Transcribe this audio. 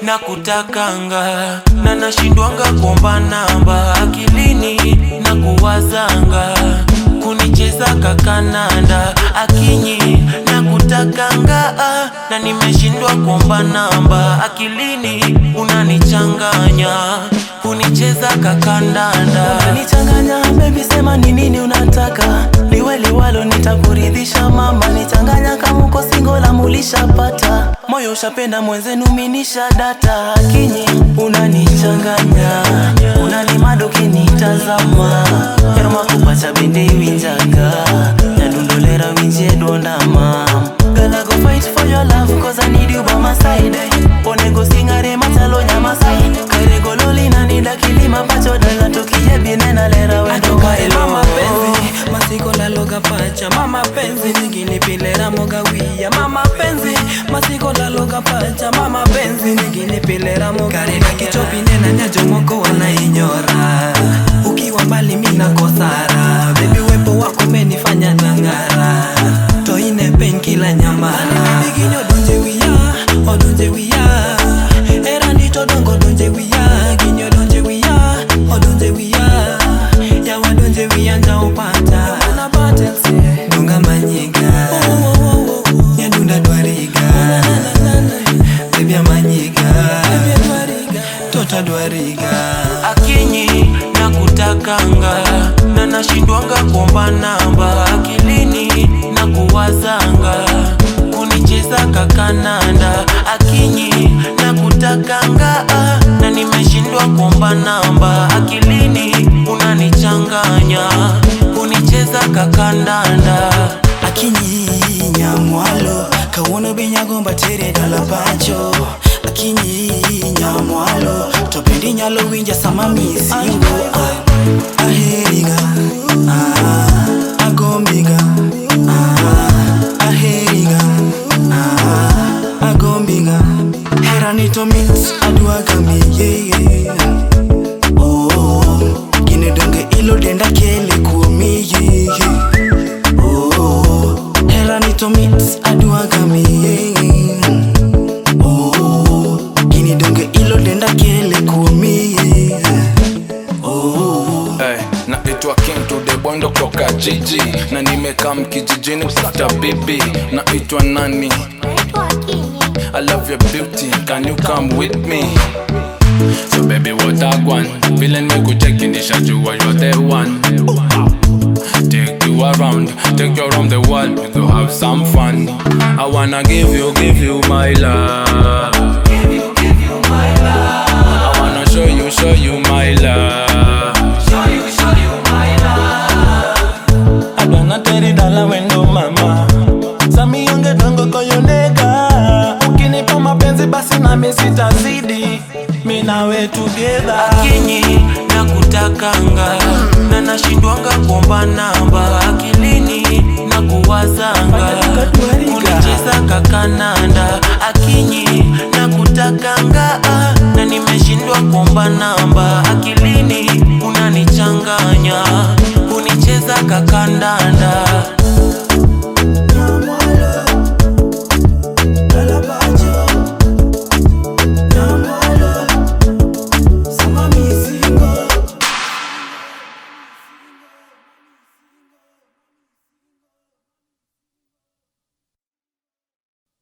na kutakanga na nashindwanga kuomba namba, akilini na kuwazanga kunicheza kakananda, akinyi na kutakanga na nimeshindwa kuomba namba, akilini unanichanganya kunicheza kakandanda. Unanichanganya baby, sema ni nini unataka, liwe liwalo nitakuridhisha mama. Nichanganya kama uko single la mulishapata, moyo ushapenda mwenzenu minisha data. Akinyi unanichanganya, unanimado kinitazama, herma kupacha bende winjaga na dundolera winje dondama. Girl, I go fight for your love cause I need you by my side. Onego singare matalo nyama sai, kare gololi na nida kilima pacho dala tokiye binena lera wendo kailo. Mama penzi, masiko la loga pacha. Mama penzi, nigini pilera moga wia. Mama penzi, masiko la loga pacha. Mama penzi, nigini pilera moga wia. Kareka kichopi nena nyajo moko wana inyora, ukiwa mbali mina kosara. Baby wepo wako menifanya nangara, toine pen kila nyamara. Biginyo donje wia, odonje wia. Era nito dongo donje wia. Ginyo donje wia, odonje wia. Ya wadonje wia nja upata. Una batense dunga manyiga, ya dunda dwariga. Baby ya manyiga, tota dwariga. Akinyi na kutakanga na nashindwanga kuomba namba, akilini na kuwazanga kunicheza kakananda, akinyi na kutakanga na nimeshindwa kuomba namba, akilini unanichanganya kunicheza kakandanda. Akinyi nyamwalo kawono benyagomba tere dala pacho. Akinyi nyamwalo topendi nyalo winja sama misingo. Aheriga agombiga, aheriga agombiga. Hera nito mix aduaga miye. Oh, gine donge ilo denda kele kuomiye. Oh, hera nito mix aduaga miye. Oh, gine donge ilo denda kele kuomiye. Oh, hey, na itwa King to the bondo kutoka jiji, na nimekam kijijini kutafuta bibi. Na itwa nani? I love your beauty, can you come with me? So baby what I want, feeling me good checking the shot, you are the one. Take you around the world, we go have some fun. I wanna give you my love. I wanna show you my love. I wanna tell you dala wendo mama, sami yonge dongo koyonega. Ukinipa mapenzi basi na mimi sitazidi, mimi nawe together. Akinyi na kutakanga na nashindwanga kuomba namba, akilini na kuwazanga kunicheza kakananda, akinyi na kutakanga na nimeshindwa kuomba namba, akilini